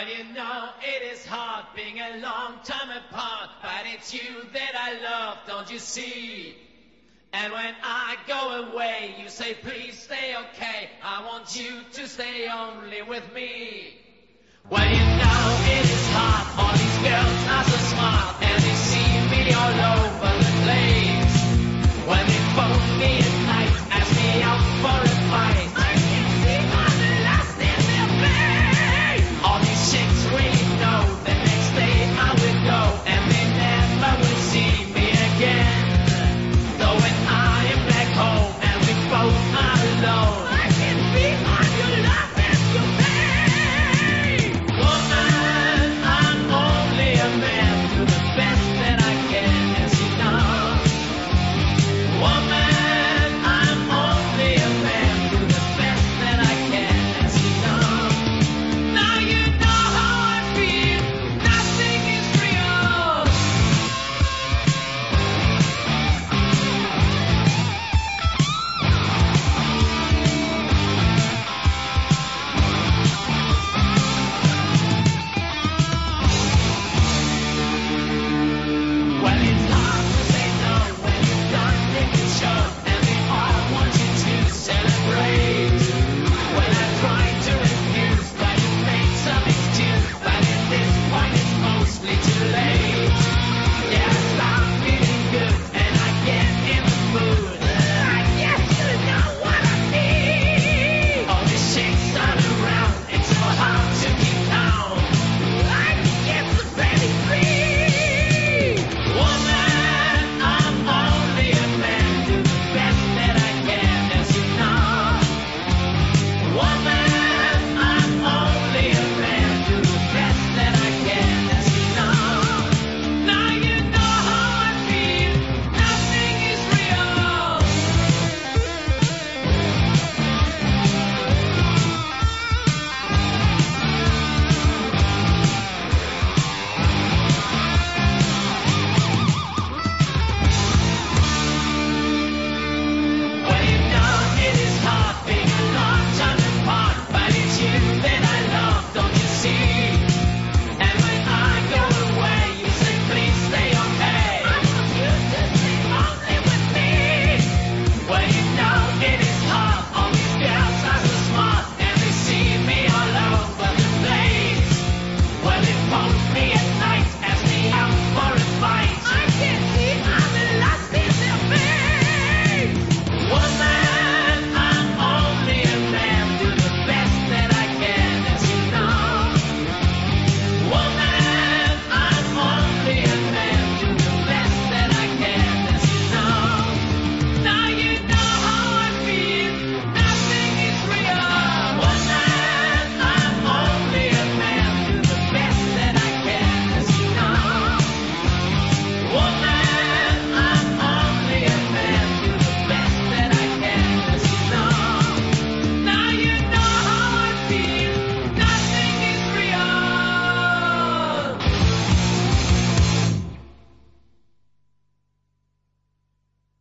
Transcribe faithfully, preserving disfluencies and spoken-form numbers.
Well, you know it is hard being a long time apart, but it's you that I love, don't you see? And when I go away, you say please stay okay. I want you to stay only with me.